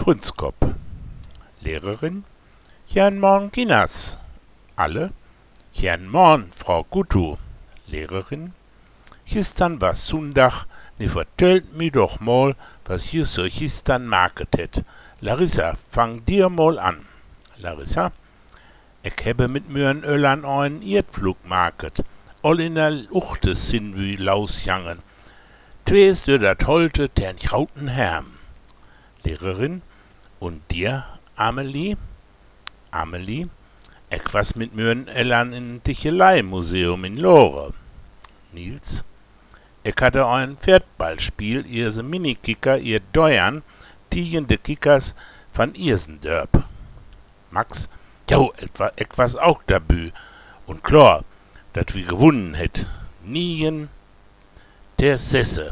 Frünskop. Lehrerin: Jan morgen Kinas. Alle: Jan morgen, Frau Gutu. Lehrerin: Gistern war Sundach, ne vertellt mi doch mal, was hier so gistern market het. Larissa, fang dir mal an. Larissa: Ich habe mit müren Öllern einen Erdflug market. All in der Uchtes sind wie lausjangen. Twees du dat holte ten trauten Herm. Lehrerin: Und dir, Amelie? Amelie: Ich was mit müren Öllern in Tichelei-Museum in Lore. Nils: Ich hatte ein Pferdballspiel, ihr se Minikicker, ihr Deuern, tiegende Kickers van Irsendörp. Max: Jo, ich was auch dabü. Und klar, dat wir gewonnen het. Nien der Sesse.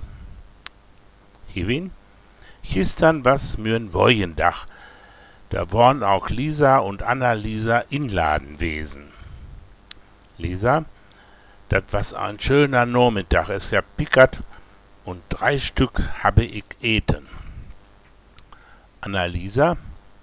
Hewin: Gistern was mür'n Wojendach. Da worn auch Lisa und Annalisa inladen wesen. Lisa: Dat was ein schöner Nachmittag. Es gab Pickert und 3 Stück habe ich eten. Annalisa: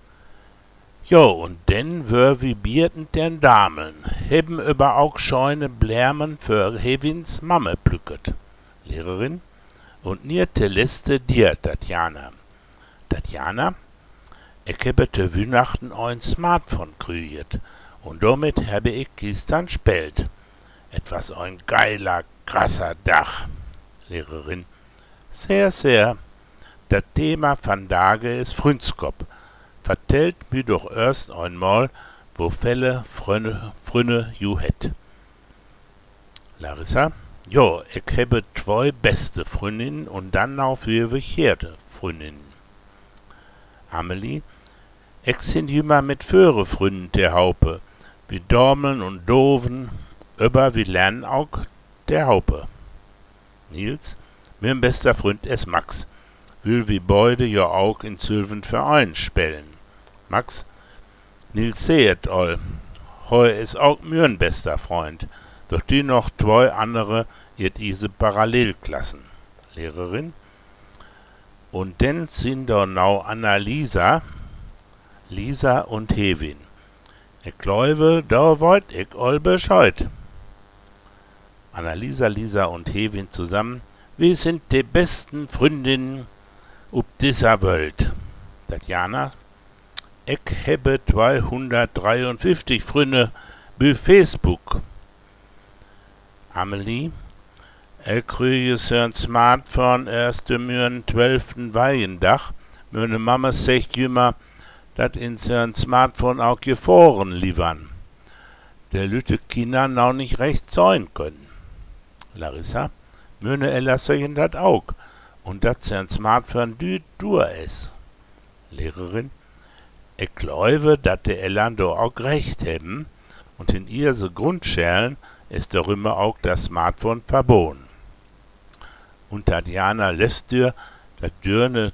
Jo, und denn wör wie bierten den Damen, hebben über auch scheune Blärmen für Hewins Mamme plücket. Lehrerin: Und nierte Liste dir, Tatjana. Tatjana: Ich habe te Weihnachten ein Smartphone krüget und damit habe ich gestern spelt. Etwas ein geiler, krasser Dach. Lehrerin: Sehr, sehr. Das Thema van Dage ist Frünskop. Vertellt mir doch erst einmal, wo Fälle Frünne ju het. Larissa: Jo, ich habe 2 beste Fründinnen und dann noch 4 verkehrte Fründinnen. Amelie: Ich sind jünger mit 4 Fründen der Haupe, wie Dormeln und Doven, über wie lernen auch der Haupe. Nils: Mein bester Freund ist Max, will wie beide ja auch in Sylven Verein spellen. Max: Nils sehet all, heu is auch mürn bester Freund, doch die noch 2 andere irt ise Parallelklassen. Lehrerin: Und denn sind da nau Annalisa, Lisa und Hewin. Ich glaube, da wollt ich all Bescheid. Annalisa, Lisa und Hewin zusammen: Wir sind die besten Freundinnen ob dieser Welt. Tatjana: Ich habe 253 Freunde bei Facebook. Amelie: Ich kriege sein Smartphone erst im 12. Weihendach. Meine Mama sagt immer, dat in sein Smartphone auch Gefahren liefern. Der Lütte Kinder noch nicht recht sein können. Larissa: Meine Ella sagen dat auch. Und dat sein Smartphone dur is. Lehrerin: Ich glaube, dat de Eltern do auch recht haben und in ihr so Grundscheren ist darüber auch das Smartphone verboten. Und Tatjana lässt dir, dat dürne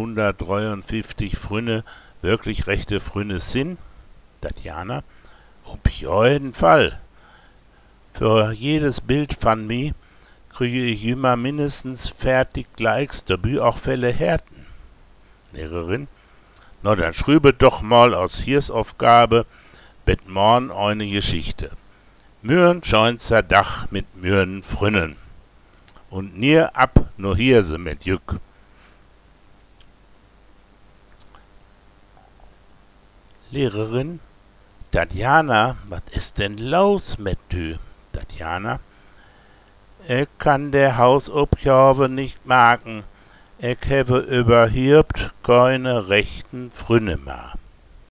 253 Frünne wirklich rechte Frünne sind. Tatjana: Auf jeden Fall. Für jedes Bild von mir kriege ich immer mindestens fertig Likes, dabei auch Fälle Härten. Lehrerin: Na, dann schrübe doch mal aus Hirsaufgabe bet morn eine Geschichte. Mürn scheunzer Dach mit Mürn Frünnen. Und nier ab no Hirse mit Jück. Lehrerin: Tatjana, was ist denn los mit du? Tatjana: Ich kann der Hausaufgabe nicht machen. Ich habe überhaupt keine rechten Frünne mehr.